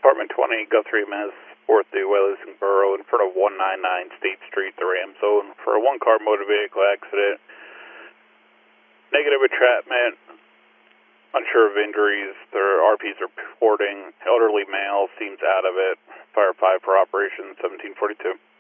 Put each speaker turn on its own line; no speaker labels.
Apartment 20, Guthrie, Mass. 4th due Wellington Borough in front of 199 State Street, the Ram Zone, for a one-car motor vehicle accident. Negative entrapment. Unsure of injuries. Their RPs are reporting. Elderly male seems out of it. Fire 5 for operation 1742.